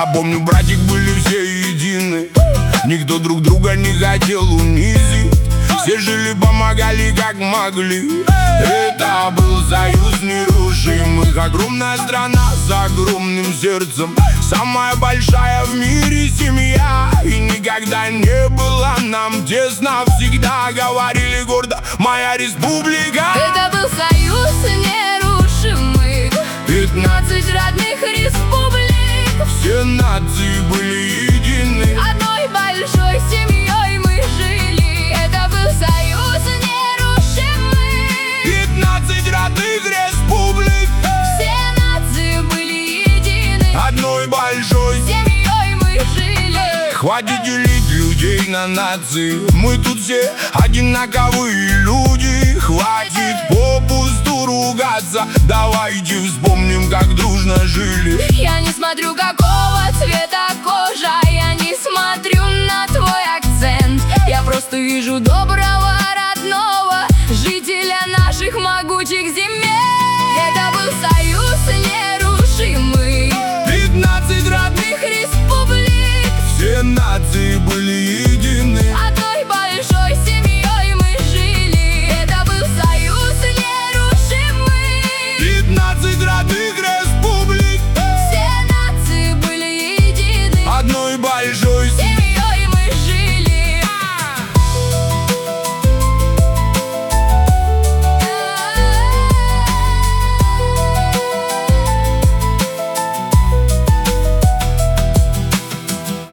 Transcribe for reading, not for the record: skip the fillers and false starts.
помню, братик, были все едины. Никто друг друга не хотел унизить. Все жили, помогали как могли. Это был союз нерушимых. Огромная страна с огромным сердцем. Самая большая в мире семья. И никогда не было нам тесно. Всегда говорили гордо: моя республика. Это был союз нерушимых. 15 родных республик. Все нации были едины. Одной большой семьей мы жили. Это был союз нерушимых. 15 родных республик. Все нации были едины. Одной большой семьей мы жили. Хватит делить людей на нации. Мы тут все одинаковые люди. Хватит попусту ругаться. Давайте вспомним, как дружно жили. Я не смотрю, какого цвета кожа. Я не смотрю на твой акцент. Я просто вижу добрую